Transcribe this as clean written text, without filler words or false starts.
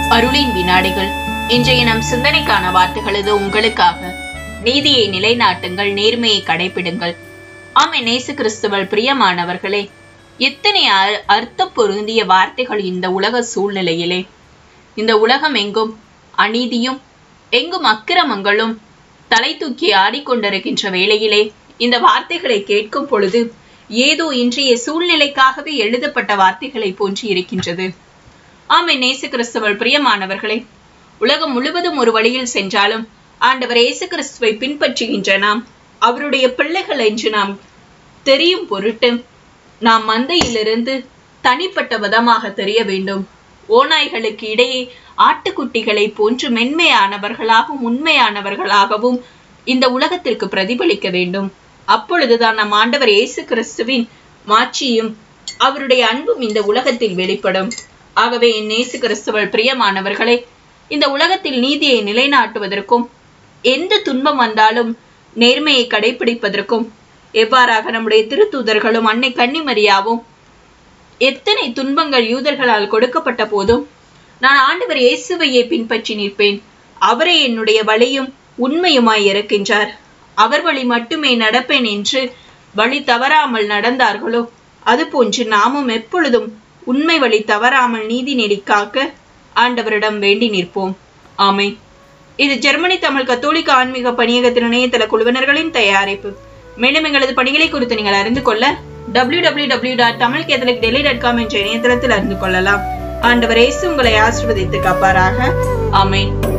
அருளின் வினாடிகள். இன்றைய நம் சிந்தனைக்கான வார்த்தைகள் இது உங்களுக்காக. நீதியை நிலைநாட்டுங்கள், நேர்மையை கடைபிடுங்கள். ஆமை நேசு கிறிஸ்துவல் பிரியமானவர்களே, எத்தனை அர்த்தம் பொருந்திய வார்த்தைகள் இந்த உலக சூழ்நிலையிலே. இந்த உலகம் எங்கும் அநீதியும் எங்கும் அக்கிரமங்களும் தலை தூக்கி ஆடிக்கொண்டிருக்கின்ற வேளையிலே இந்த வார்த்தைகளை கேட்கும் பொழுது ஏதோ இன்றைய சூழ்நிலைக்காகவே எழுதப்பட்ட வார்த்தைகளை போன்று இருக்கின்றது. ஆமை நேசு கிறிஸ்துவல் பிரியமானவர்களே, உலகம் முழுவதும் ஒரு வழியில் சென்றாலும் ஆண்டவர் இயேசு கிறிஸ்துவை பின்பற்றுகின்ற நாம் அவருடைய பிள்ளைகள் என்று நாம் தெரியும் பொருட்டு நாம் மந்தையிலிருந்து தனிப்பட்ட விதமாக தெரிய வேண்டும். ஓநாய்களுக்கு இடையே ஆட்டுக்குட்டிகளை போன்று மென்மையானவர்களாகவும் உண்மையானவர்களாகவும் இந்த உலகத்திற்கு பிரதிபலிக்க வேண்டும். அப்பொழுதுதான் நம் ஆண்டவர் இயேசு கிறிஸ்துவின் மாட்சியும் அவருடைய அன்பும் இந்த உலகத்தில் வெளிப்படும். ஆகவே என் இயேசு கிறிஸ்துவல் பிரியமானவர்களே, இந்த உலகத்தில் நீதியை நிலைநாட்டுவதற்கும் எந்த துன்பம் வந்தாலும் நேர்மையை கடைபிடிப்பதற்கும் எவ்வாறாக நம்முடைய திருத்தூதர்களும் அன்னை கன்னிமரியாவும் எத்தனை துன்பங்கள் யூதர்களால் கொடுக்கப்பட்ட போதும் நான் ஆண்டவர் இயேசுவையே பின்பற்றி நிற்பேன், அவரே என்னுடைய வழியும் உண்மையுமாய் இருக்கின்றார், அவர் வழி மட்டுமே நடப்பேன் என்று வழி தவறாமல் நடந்தார்களோ அதுபோன்று நாமும் எப்பொழுதும் உண்மை வழி தவறாமல் நீதி நெறி காக்க ஆண்டவரிடம் வேண்டி நிற்போம். ஆமென். இது ஜெர்மனி தமிழ் கத்தோலிக்க ஆன்மீக பணியகத்தின் இணையதள குழுவினர்களின் தயாரிப்பு. மேலும் எங்களது பணிகளை குறித்து நீங்கள் அறிந்து கொள்ள www.tamilcatholic.com என்ற இணையதளத்தில் அறிந்து கொள்ளலாம். ஆண்டவர் இயேசு உங்களை ஆசீர்வதித்து காப்பாராக. ஆமென்.